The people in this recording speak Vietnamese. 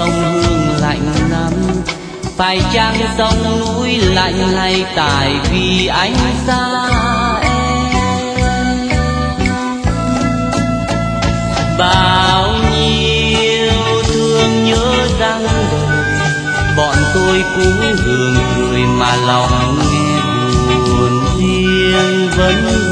sông Hương lạnh lắm. Phải chăng sông núi lạnh hay tại vì anh xa em? Bao nhiêu thương nhớ răng đời, bọn tôi cũng gượng cười mà lòng nghe buồn riêng vẫn